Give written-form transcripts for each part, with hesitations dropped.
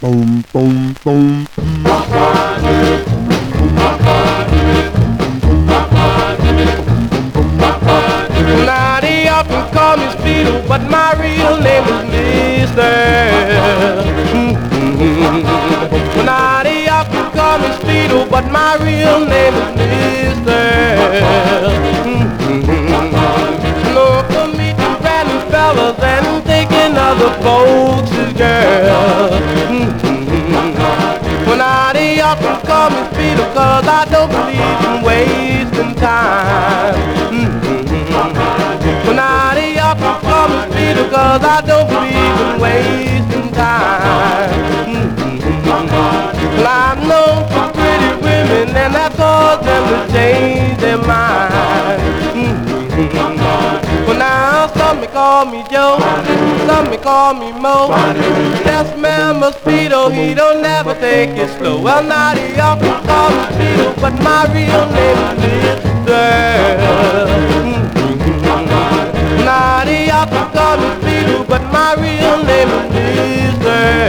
Boom, boom, boom. Now they often call me Speedo, but my real name is Mister. Now they often call me Speedo, but my real name is Mister. No, for me to ratting fellas and taking other folks' girls. Now they often call me Speedo, cause I don't believe in wasting time. Now they often call me Speedo, cause I don't believe in wasting time. Well, I've known some pretty women, and that caused them to change their mind. Well, now some may call me Joe, some may call me Mo. That's man Mosquito, he don't never take it slow. Well, now they often call me Speedo, but my real name is Mister. Now they often call me Speedo, but my real name is Mister.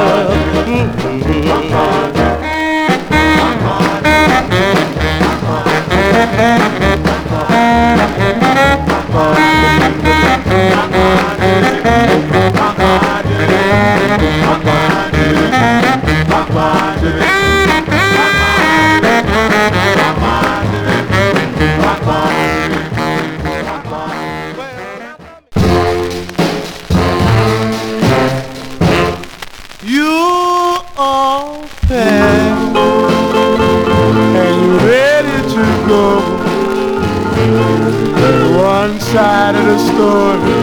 You all packed and you ready to go. One side of the story